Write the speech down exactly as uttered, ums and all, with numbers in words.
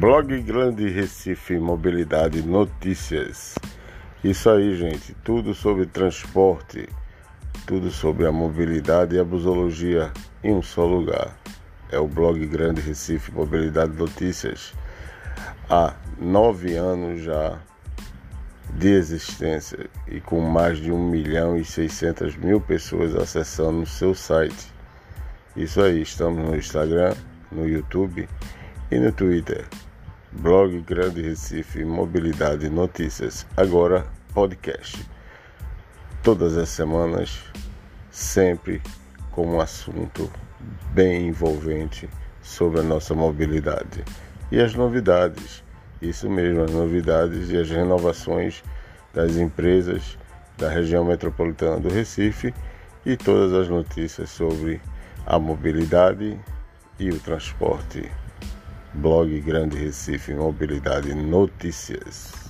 Blog Grande Recife Mobilidade Notícias. Isso aí, gente, tudo sobre transporte, tudo sobre a mobilidade e a busologia em um só lugar. É o Blog Grande Recife Mobilidade Notícias. Há nove anos já de existência e com mais de um milhão e seiscentas mil pessoas acessando o seu site. Isso aí, estamos no Instagram, no YouTube e no Twitter. Blog Grande Recife Mobilidade Notícias, agora podcast. Todas as semanas, sempre com um assunto bem envolvente sobre a nossa mobilidade. E as novidades, isso mesmo, as novidades e as renovações das empresas da região metropolitana do Recife e todas as notícias sobre a mobilidade e o transporte. Blog Grande Recife Mobilidade Notícias.